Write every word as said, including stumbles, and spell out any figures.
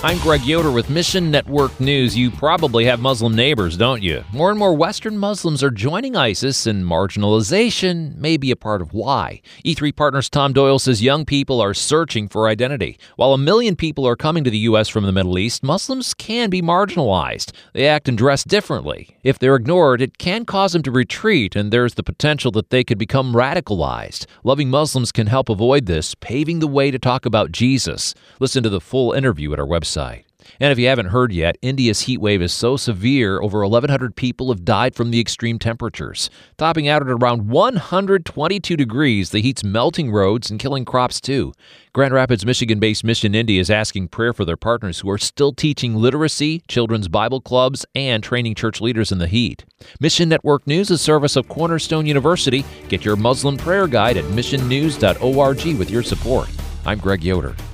I'm Greg Yoder with Mission Network News. You probably have Muslim neighbors, don't you? More and more Western Muslims are joining ISIS, and marginalization may be a part of why. E three Partners' Tom Doyle says young people are searching for identity. While a million people are coming to the U S from the Middle East, Muslims can be marginalized. They act and dress differently. If they're ignored, it can cause them to retreat, and there's the potential that they could become radicalized. Loving Muslims can help avoid this, paving the way to talk about Jesus. Listen to the full interview at our website. And if you haven't heard yet, India's heat wave is so severe, over eleven hundred people have died from the extreme temperatures. Topping out at around one hundred twenty-two degrees, the heat's melting roads and killing crops too. Grand Rapids, Michigan-based Mission India is asking prayer for their partners who are still teaching literacy, children's Bible clubs, and training church leaders in the heat. Mission Network News is a service of Cornerstone University. Get your Muslim prayer guide at mission news dot org with your support. I'm Greg Yoder.